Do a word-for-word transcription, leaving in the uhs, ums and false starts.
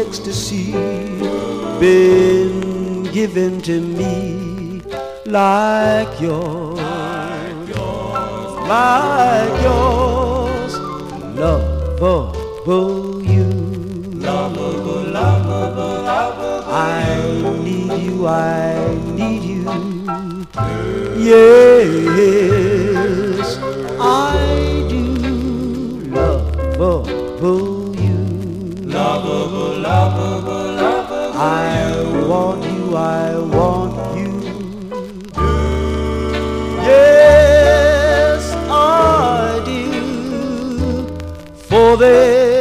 ecstasy been given to me like yours, like yours, lovable you, lovable, lovable, lovable. I need you, I need you. Yes, I do, lovable you, lovable, lovable, lovable. I want you, I want you. Yes, I do. For there